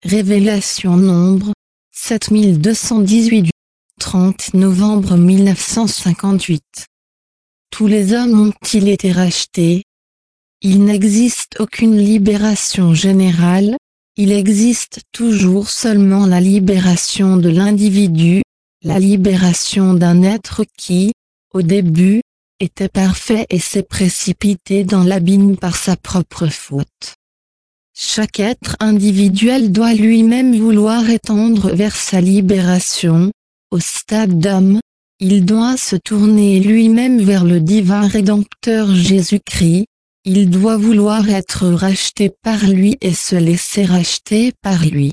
Révélation Nombre, 7218 du 30 novembre 1958. Tous les hommes ont-ils été rachetés? Il n'existe aucune libération générale, il existe toujours seulement la libération de l'individu, la libération d'un être qui, au début, était parfait et s'est précipité dans l'abîme par sa propre faute. Chaque être individuel doit lui-même vouloir étendre vers sa libération. Au stade d'homme, il doit se tourner lui-même vers le divin Rédempteur Jésus-Christ, il doit vouloir être racheté par lui et se laisser racheter par lui.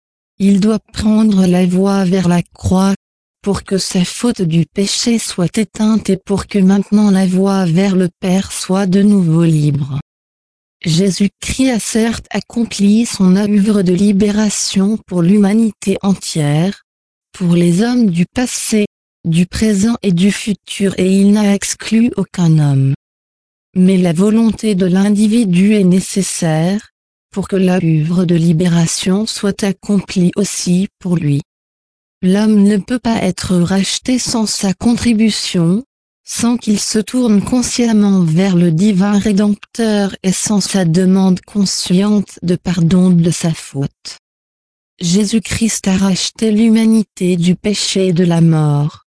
Il doit prendre la voie vers la croix, pour que sa faute du péché soit éteinte et pour que maintenant la voie vers le Père soit de nouveau libre. Jésus-Christ a certes accompli son œuvre de libération pour l'humanité entière, pour les hommes du passé, du présent et du futur et il n'a exclu aucun homme. Mais la volonté de l'individu est nécessaire, pour que l'œuvre de libération soit accomplie aussi pour lui. L'homme ne peut pas être racheté sans sa contribution, sans qu'il se tourne consciemment vers le divin Rédempteur et sans sa demande consciente de pardon de sa faute. Jésus-Christ a racheté l'humanité du péché et de la mort.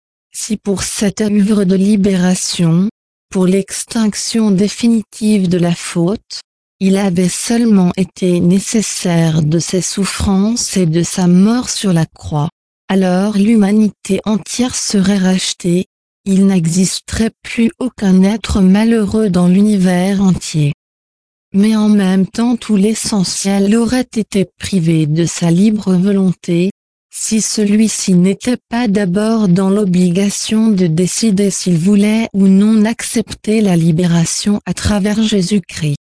Si pour cette œuvre de libération, pour l'extinction définitive de la faute, il avait seulement été nécessaire de ses souffrances et de sa mort sur la croix, alors l'humanité entière serait rachetée, il n'existerait plus aucun être malheureux dans l'univers entier. Mais en même temps tout l'essentiel aurait été privé de sa libre volonté, si celui-ci n'était pas d'abord dans l'obligation de décider s'il voulait ou non accepter la libération à travers Jésus-Christ.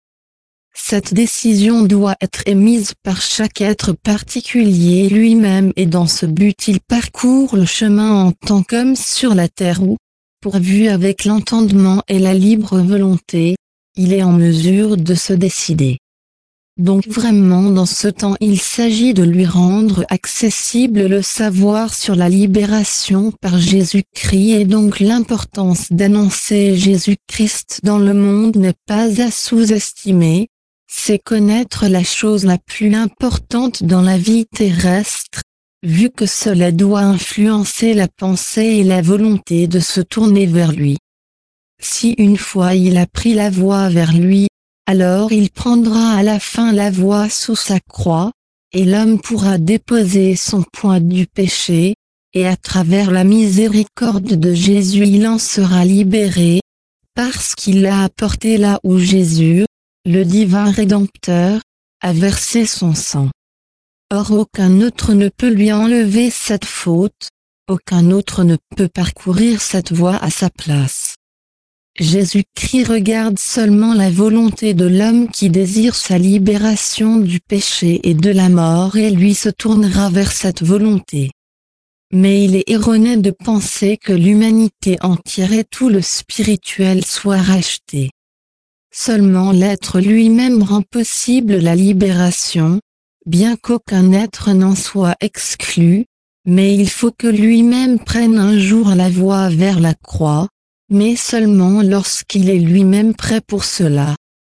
Cette décision doit être émise par chaque être particulier lui-même et dans ce but il parcourt le chemin en tant qu'homme sur la terre où, pourvu avec l'entendement et la libre volonté, il est en mesure de se décider. Donc vraiment dans ce temps il s'agit de lui rendre accessible le savoir sur la libération par Jésus-Christ et donc l'importance d'annoncer Jésus-Christ dans le monde n'est pas à sous-estimer, c'est connaître la chose la plus importante dans la vie terrestre, vu que cela doit influencer la pensée et la volonté de se tourner vers lui. Si une fois il a pris la voie vers lui, alors il prendra à la fin la voie sous sa croix, et l'homme pourra déposer son poids du péché, et à travers la miséricorde de Jésus il en sera libéré, parce qu'il l'a apporté là où Jésus, le divin Rédempteur, a versé son sang. Or aucun autre ne peut lui enlever cette faute, aucun autre ne peut parcourir cette voie à sa place. Jésus-Christ regarde seulement la volonté de l'homme qui désire sa libération du péché et de la mort et lui se tournera vers cette volonté. Mais il est erroné de penser que l'humanité entière et tout le spirituel soient rachetés. Seulement l'être lui-même rend possible la libération, bien qu'aucun être n'en soit exclu, mais il faut que lui-même prenne un jour la voie vers la croix, mais seulement lorsqu'il est lui-même prêt pour cela.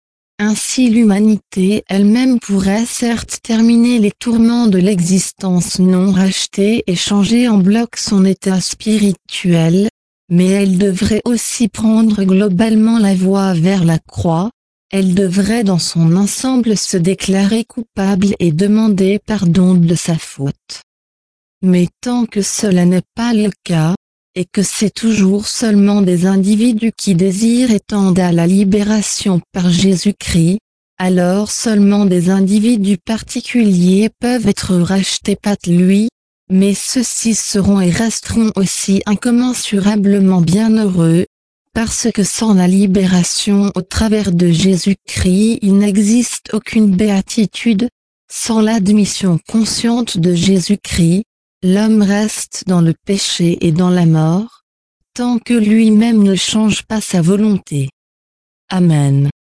Ainsi l'humanité elle-même pourrait certes terminer les tourments de l'existence non rachetée et changer en bloc son état spirituel, mais elle devrait aussi prendre globalement la voie vers la croix, elle devrait dans son ensemble se déclarer coupable et demander pardon de sa faute. Mais tant que cela n'est pas le cas, et que c'est toujours seulement des individus qui désirent étendre à la libération par Jésus-Christ, alors seulement des individus particuliers peuvent être rachetés par lui, mais ceux-ci seront et resteront aussi incommensurablement bienheureux, parce que sans la libération au travers de Jésus-Christ il n'existe aucune béatitude, sans l'admission consciente de Jésus-Christ, l'homme reste dans le péché et dans la mort, tant que lui-même ne change pas sa volonté. Amen.